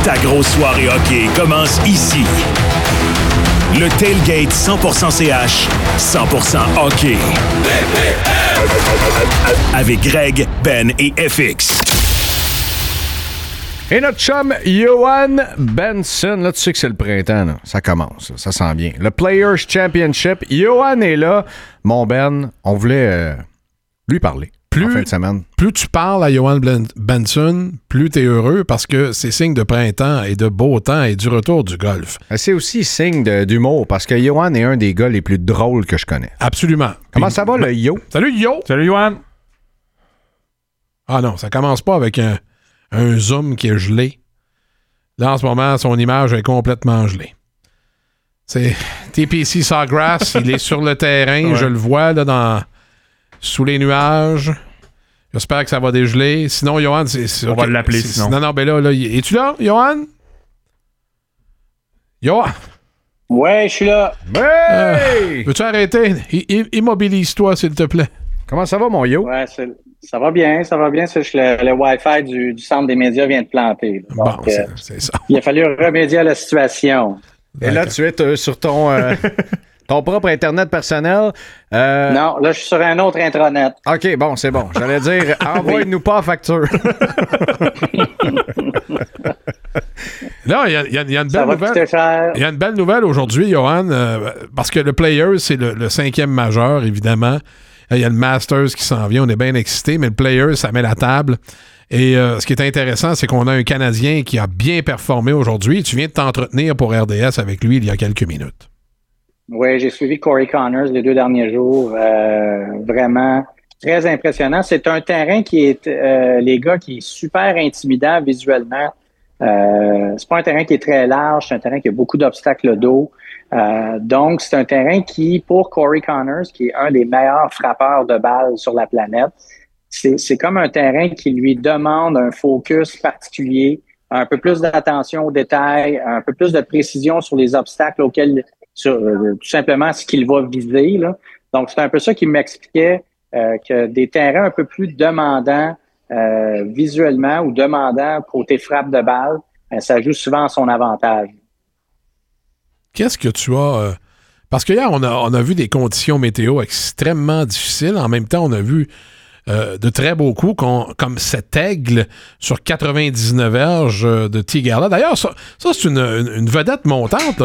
Ta grosse soirée hockey commence ici. Le tailgate 100% CH, 100% hockey. Avec Greg, Ben et FX. Et notre chum, Johan Benson, là, tu sais que c'est le printemps, là. Ça commence, là. Ça sent bien. Le Players Championship, Johan est là. Mon Ben, on voulait lui parler en fin de semaine. Plus tu parles à Johan Benson, plus tu es heureux parce que c'est signe de printemps et de beau temps et du retour du golf. C'est aussi signe d'humour parce que Johan est un des gars les plus drôles que je connais. Absolument. Comment ça va, le Yo? Salut, Yo! Salut, Johan! Ah non, ça commence pas avec un zoom qui est gelé. Là, en ce moment, son image est complètement gelée. C'est TPC Sawgrass, il est sur le terrain, je le vois là sous les nuages. J'espère que ça va dégeler. Sinon, Johan, on va l'appeler sinon. Non, ben là, es-tu là, Johan? Johan? Ouais, je suis là. Hey! Peux-tu arrêter? Immobilise-toi, s'il te plaît. Comment ça va, mon Yo? Ouais, ça va bien, ça va bien. C'est juste le Wi-Fi du centre des médias vient de planter. Donc, bon, c'est ça. Il a fallu remédier à la situation. Et là, tu es sur ton propre Internet personnel. Non, là, je suis sur un autre intranet. OK, bon, c'est bon. J'allais dire, envoie-nous pas la facture. Là, il y a une belle nouvelle. Cher. Il y a une belle nouvelle aujourd'hui, Johan, parce que le Players, c'est le 5e majeur, évidemment. Il y a le Masters qui s'en vient, on est bien excités, mais le Players, ça met la table. Et ce qui est intéressant, c'est qu'on a un Canadien qui a bien performé aujourd'hui. Tu viens de t'entretenir pour RDS avec lui il y a quelques minutes. Oui, j'ai suivi Corey Connors les 2 derniers jours. Vraiment très impressionnant. C'est un terrain qui est, les gars, qui est super intimidant visuellement. C'est pas un terrain qui est très large, c'est un terrain qui a beaucoup d'obstacles d'eau. Donc, c'est un terrain qui, pour Corey Connors, qui est un des meilleurs frappeurs de balles sur la planète, c'est comme un terrain qui lui demande un focus particulier, un peu plus d'attention aux détails, un peu plus de précision sur les obstacles auxquels, tout simplement ce qu'il va viser, là. Donc, c'est un peu ça qui m'expliquait que des terrains un peu plus demandants visuellement ou demandants côté frappe de balle, ça joue souvent à son avantage. Qu'est-ce que tu as... parce que hier, on a vu des conditions météo extrêmement difficiles. En même temps, on a vu de très beaux coups comme cet aigle sur 99 verges de Tigala. D'ailleurs, ça c'est une vedette montante,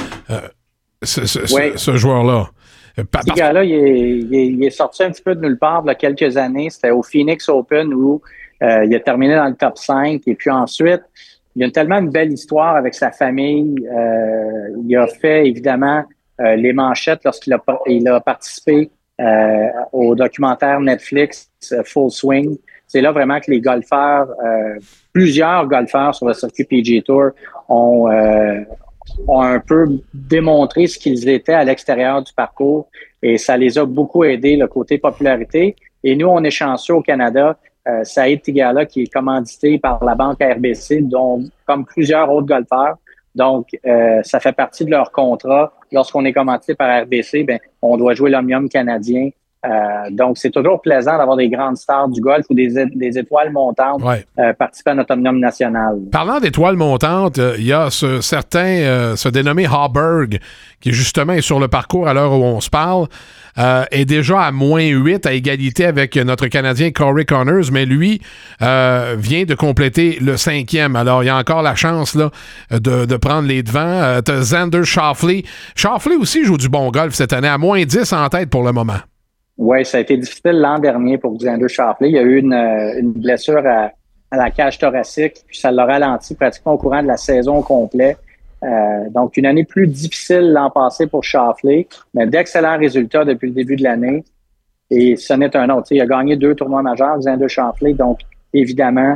ce joueur-là. Tigala, il est sorti un petit peu de nulle part il y a quelques années. C'était au Phoenix Open où il a terminé dans le top 5. Et puis ensuite, il a tellement une belle histoire avec sa famille. Il a fait, évidemment, les manchettes lorsqu'il a participé au documentaire Netflix Full Swing. C'est là vraiment que les golfeurs, plusieurs golfeurs sur le circuit PGA Tour ont un peu démontré ce qu'ils étaient à l'extérieur du parcours et ça les a beaucoup aidés, le côté popularité. Et nous, on est chanceux au Canada. Saïd Tigala, qui est commandité par la banque RBC, dont comme plusieurs autres golfeurs. Donc, ça fait partie de leur contrat. Lorsqu'on est commandité par RBC, on doit jouer l'Omnium canadien. Donc, c'est toujours plaisant d'avoir des grandes stars du golf ou des étoiles montantes participer à notre Omnium national. Parlant d'étoiles montantes, il y a ce dénommé Harburg, qui justement est sur le parcours à l'heure où on se parle, est déjà à -8 à égalité avec notre Canadien Corey Connors, mais lui vient de compléter le 5e. Alors, il y a encore la chance là, de prendre les devants. T'as Xander Schauffele. Schauffele aussi joue du bon golf cette année, à -10 en tête pour le moment. Oui, ça a été difficile l'an dernier pour Xander Schauffele. Il y a eu une blessure à la cage thoracique, puis ça l'a ralenti pratiquement au courant de la saison complète. Donc, une année plus difficile l'an passé pour Schauffele, mais d'excellents résultats depuis le début de l'année. Et ce n'est un autre. Il a gagné 2 tournois majeurs, Xander Schauffele. Donc, évidemment,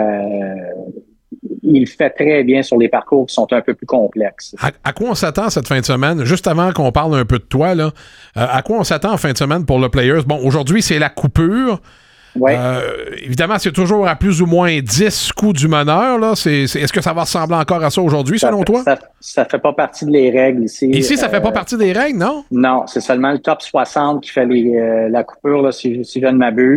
il fait très bien sur les parcours qui sont un peu plus complexes. À quoi on s'attend cette fin de semaine? Juste avant qu'on parle un peu de toi, là, à quoi on s'attend en fin de semaine pour le Players? Bon, aujourd'hui, c'est la coupure. Ouais. Évidemment, c'est toujours à plus ou moins 10 coups du meneur. Là. Est-ce que ça va ressembler encore à ça aujourd'hui, selon toi? Ça fait pas partie des règles ici. Ici, ça fait pas partie des règles, non? Non, c'est seulement le top 60 qui fait la coupure, là, si je ne m'abuse.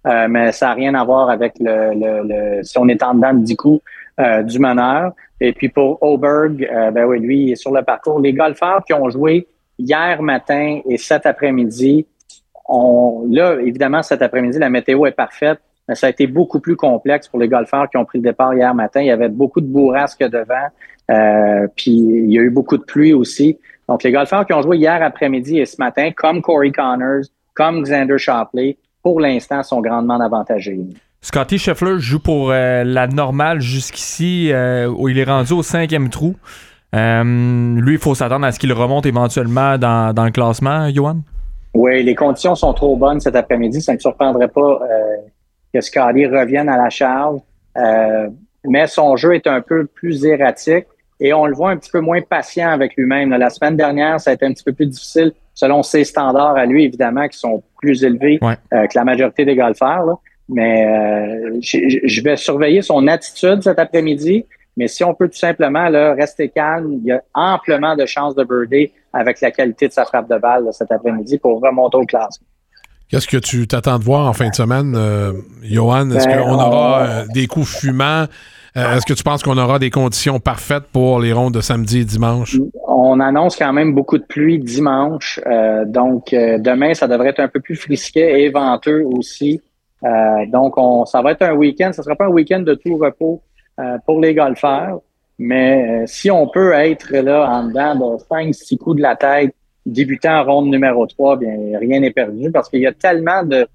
mais ça n'a rien à voir avec si on est en dedans de 10 coups du meneur. Et puis pour Oberg, ben oui, lui, il est sur le parcours. Les golfeurs qui ont joué hier matin et cet après-midi, là, évidemment, cet après-midi, la météo est parfaite, mais ça a été beaucoup plus complexe pour les golfeurs qui ont pris le départ hier matin. Il y avait beaucoup de bourrasques devant, puis il y a eu beaucoup de pluie aussi. Donc, les golfeurs qui ont joué hier après-midi et ce matin, comme Corey Connors, comme Xander Schauffele, pour l'instant, sont grandement avantagés. Scottie Scheffler joue pour la normale jusqu'ici, où il est rendu au 5e trou. Lui, il faut s'attendre à ce qu'il remonte éventuellement dans le classement, Johan? Oui, les conditions sont trop bonnes cet après-midi. Ça ne me surprendrait pas que Scottie revienne à la charge. Mais son jeu est un peu plus erratique et on le voit un petit peu moins patient avec lui-même. La semaine dernière, ça a été un petit peu plus difficile selon ses standards à lui, évidemment, qui sont plus élevés que la majorité des golfeurs. Là. Mais je vais surveiller son attitude cet après-midi. Mais si on peut tout simplement là, rester calme, il y a amplement de chances de birdie avec la qualité de sa frappe de balle là, cet après-midi pour remonter au classement. Qu'est-ce que tu t'attends de voir en fin de semaine, Johan? Est-ce qu'on aura des coups fumants? Est-ce que tu penses qu'on aura des conditions parfaites pour les rondes de samedi et dimanche? On annonce quand même beaucoup de pluie dimanche. Donc, demain, ça devrait être un peu plus frisquet et venteux aussi. Donc, ça va être un week-end. Ça ne sera pas un week-end de tout repos pour les golfeurs. Mais si on peut être là en dedans de 5-6 coups de la tête, débutant en ronde numéro 3, bien, rien n'est perdu parce qu'il y a tellement de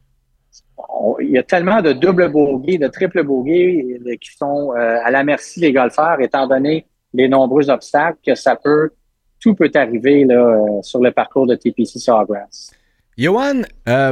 double bogey, de triple bogey qui sont à la merci des golfeurs, étant donné les nombreux obstacles que tout peut arriver là, sur le parcours de TPC Sawgrass. Johan,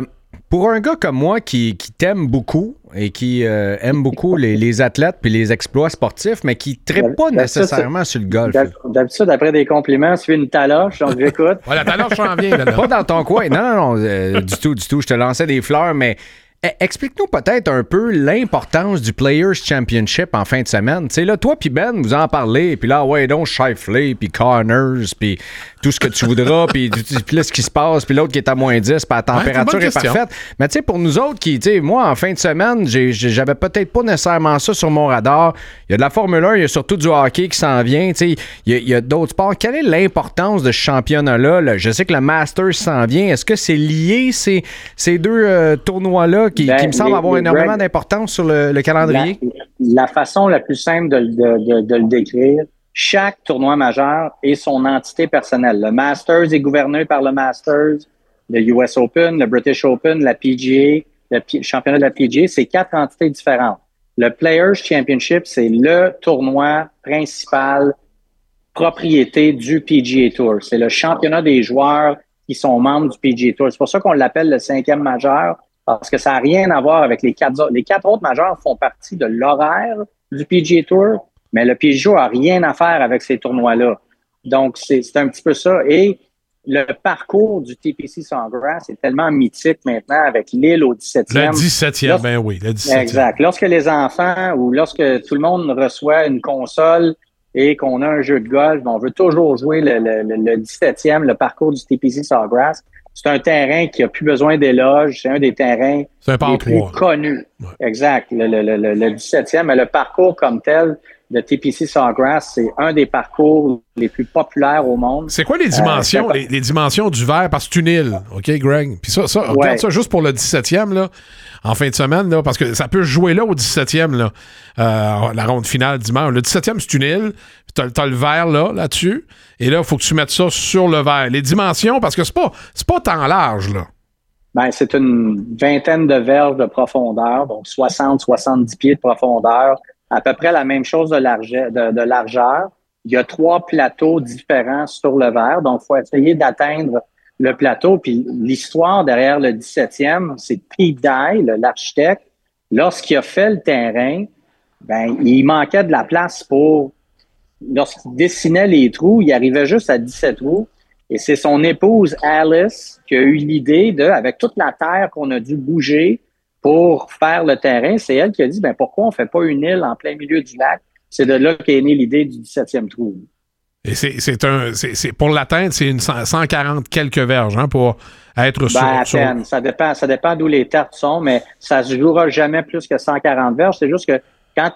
pour un gars comme moi qui t'aime beaucoup et qui aime beaucoup les athlètes puis les exploits sportifs, mais qui ne trippe pas nécessairement sur le golf. D'habitude, après des compliments, tu fais une taloche, donc j'écoute. La taloche s'en vient. Pas dans ton coin. Non, du tout. Je te lançais des fleurs, mais explique-nous peut-être un peu l'importance du Players Championship en fin de semaine. Tu sais, là, toi puis Ben, vous en parlez, puis là, ouais, donc Schauffele, puis Connors, puis tout ce que tu voudras, puis là, ce qui se passe, puis l'autre qui est à -10, puis la température est parfaite. Mais tu sais, pour nous autres tu sais, moi, en fin de semaine, j'avais peut-être pas nécessairement ça sur mon radar. Il y a de la Formule 1, il y a surtout du hockey qui s'en vient, tu sais, il y a d'autres sports. Quelle est l'importance de ce championnat-là? Là? Je sais que le Masters s'en vient. Est-ce que c'est lié, ces deux tournois-là qui me semblent avoir énormément d'importance sur le calendrier? La façon la plus simple de le décrire, chaque tournoi majeur est son entité personnelle. Le Masters est gouverné par le Masters, le US Open, le British Open, la PGA, le championnat de la PGA, c'est 4 entités différentes. Le Players Championship, c'est le tournoi principal propriété du PGA Tour. C'est le championnat des joueurs qui sont membres du PGA Tour. C'est pour ça qu'on l'appelle le 5e majeur, parce que ça n'a rien à voir avec les 4 autres. Les 4 autres majeurs font partie de l'horaire du PGA Tour, mais le PGA Tour n'a rien à faire avec ces tournois-là. Donc, c'est un petit peu ça. Et le parcours du TPC Sawgrass est tellement mythique maintenant avec l'île au 17e. Le 17e, ben oui, le 17e. Exact. Lorsque les enfants ou lorsque tout le monde reçoit une console et qu'on a un jeu de golf, on veut toujours jouer le 17e, le parcours du TPC Sawgrass. C'est un terrain qui n'a plus besoin d'éloges. C'est un des terrains les plus connus. Ouais. Exact. Le 17e, mais le parcours comme tel de TPC Sawgrass, c'est un des parcours les plus populaires au monde. C'est quoi les dimensions, les dimensions du verre? Parce que c'est une île, OK, Greg? Puis ça regarde ça juste pour le 17e, là, en fin de semaine, là, parce que ça peut jouer là au 17e, là, la ronde finale dimanche. Le 17e, c'est une île. T'as le verre là-dessus. Et là, il faut que tu mettes ça sur le verre. Les dimensions, parce que c'est pas tant large, là. Ben, c'est une vingtaine de verges de profondeur, donc 60-70 pieds de profondeur. À peu près la même chose de largeur. Il y a 3 plateaux différents sur le verre, donc il faut essayer d'atteindre le plateau. Puis l'histoire derrière le 17e, c'est Pete Dye, l'architecte. Lorsqu'il a fait le terrain, ben il manquait de la place pour... Lorsqu'il dessinait les trous, il arrivait juste à 17 trous. Et c'est son épouse Alice qui a eu l'idée avec toute la terre qu'on a dû bouger pour faire le terrain, c'est elle qui a dit, pourquoi on fait pas une île en plein milieu du lac? C'est de là qu'est née l'idée du 17e trou. Et c'est pour l'atteindre, c'est une 140 quelques verges pour être sur... À peine. Ça dépend d'où les tartes sont, mais ça se jouera jamais plus que 140 verges. C'est juste que quand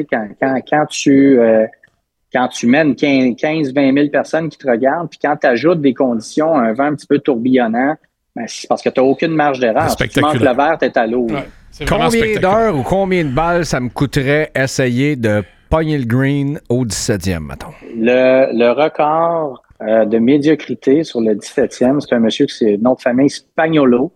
tu mènes 15-20 000 personnes qui te regardent, puis quand tu ajoutes des conditions, un vent un petit peu tourbillonnant, ben c'est parce que tu n'as aucune marge d'erreur. Si tu manques le verre, tu es à l'eau. Ouais, combien d'heures ou combien de balles ça me coûterait essayer de pogner le green au 17e, mettons? Le record de médiocrité sur le 17e, c'est un monsieur qui c'est nom de famille Spagnolo,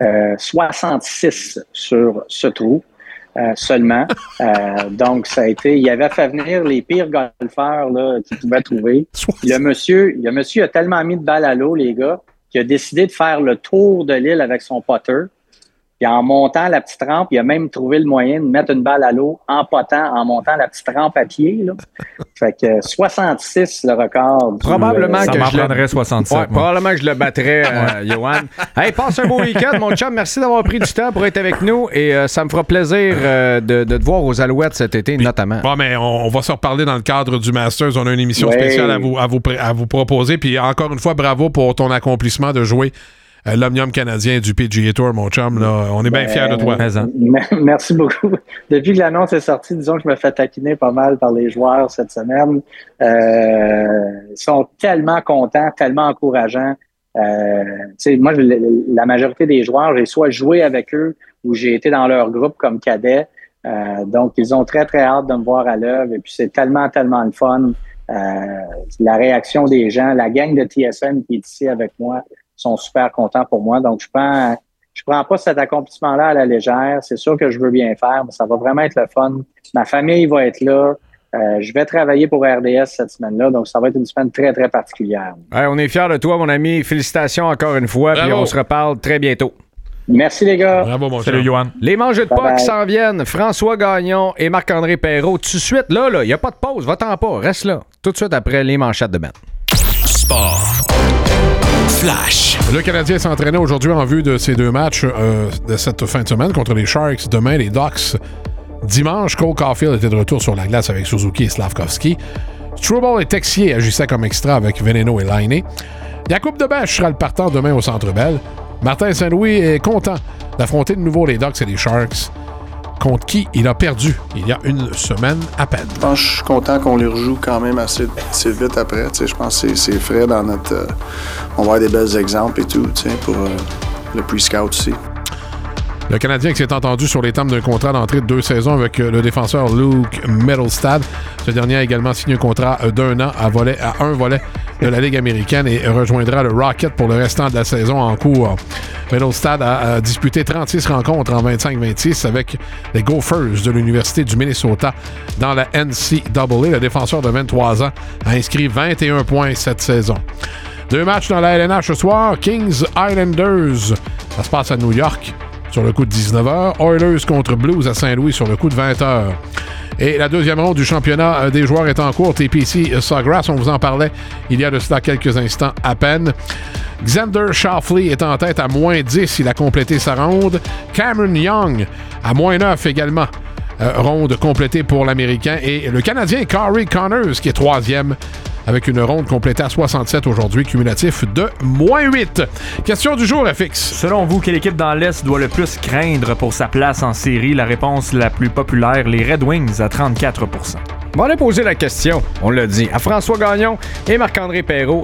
66 sur ce trou. Seulement. Donc, ça a été... Il avait fait venir les pires golfeurs là, qu'il pouvait trouver. Le monsieur a tellement mis de balles à l'eau, les gars, qu'il a décidé de faire le tour de l'île avec son putter. Puis en montant la petite rampe, il a même trouvé le moyen de mettre une balle à l'eau en montant la petite rampe à pied. Là. Fait que 66, le record. Probablement ça que m'en je prendrais 67. Ouais, probablement que je le battrais, Johan. Hey, passe un beau week-end, mon chum. Merci d'avoir pris du temps pour être avec nous. Et ça me fera plaisir de te voir aux Alouettes cet été, notamment. Bon, mais on va se reparler dans le cadre du Masters. On a une émission spéciale à vous proposer. Puis encore une fois, bravo pour ton accomplissement de jouer l'Omnium canadien du PGA Tour, mon chum. Là, on est bien fiers de toi. Merci beaucoup. Depuis que l'annonce est sortie, disons que je me fais taquiner pas mal par les joueurs cette semaine. Ils sont tellement contents, tellement encourageants. Moi, la majorité des joueurs, j'ai soit joué avec eux ou j'ai été dans leur groupe comme cadet. Donc, ils ont très, très hâte de me voir à l'œuvre. Et puis, c'est tellement, tellement le fun. La réaction des gens, la gang de TSN qui est ici avec moi, sont super contents pour moi. Donc, je prends pas cet accomplissement-là à la légère. C'est sûr que je veux bien faire, mais ça va vraiment être le fun. Ma famille va être là. Je vais travailler pour RDS cette semaine-là. Donc, ça va être une semaine très, très particulière. Ouais, on est fiers de toi, mon ami. Félicitations encore une fois. Puis on se reparle très bientôt. Merci, les gars. Bravo, mon Salut, Johan. Les mangeux de pas qui s'en viennent. François Gagnon et Marc-André Perrault. Tout de suite, là, il n'y a pas de pause. Va-t'en pas. Reste là. Tout de suite après les manchettes de Ben. Sport. Flash. Le Canadien s'entraînait aujourd'hui en vue de ces deux matchs de cette fin de semaine contre les Sharks. Demain, les Ducks. Dimanche, Cole Caulfield était de retour sur la glace avec Suzuki et Slavkovski. Struble et Texier agissaient comme extra avec Veneno et Laine. Jakub Debèche sera le partant demain au Centre Bell. Martin Saint-Louis est content d'affronter de nouveau les Ducks et les Sharks, contre qui il a perdu il y a une semaine à peine. Je pense que je suis content qu'on les rejoue quand même assez vite après. Je pense que c'est frais dans notre... on va avoir des belles exemples et tout pour le pre-scout aussi. Le Canadien qui s'est entendu sur les termes d'un contrat d'entrée de 2 saisons avec le défenseur Luke Mittelstadt. Ce dernier a également signé un contrat d'1 an à un volet de la Ligue américaine et rejoindra le Rocket pour le restant de la saison en cours. Mittelstadt a disputé 36 rencontres en 25-26 avec les Gophers de l'Université du Minnesota dans la NCAA. Le défenseur de 23 ans a inscrit 21 points cette saison. 2 matchs dans la LNH ce soir. Kings Islanders. Ça se passe à New York sur le coup de 19h. Oilers contre Blues à Saint-Louis sur le coup de 20h. Et la deuxième ronde du championnat des joueurs est en cours. TPC Sawgrass, on vous en parlait il y a de cela quelques instants à peine. Xander Schauffele est en tête à moins 10. Il a complété sa ronde. Cameron Young à moins 9 également. Ronde complétée pour l'Américain. Et le Canadien Corey Connors qui est 3e avec une ronde complétée à 67 aujourd'hui, cumulatif de moins 8. Question du jour, FX. Selon vous, quelle équipe dans l'Est doit le plus craindre pour sa place en série? La réponse la plus populaire, les Red Wings à 34%. On va aller poser la question, on l'a dit, à François Gagnon et Marc-André Perrault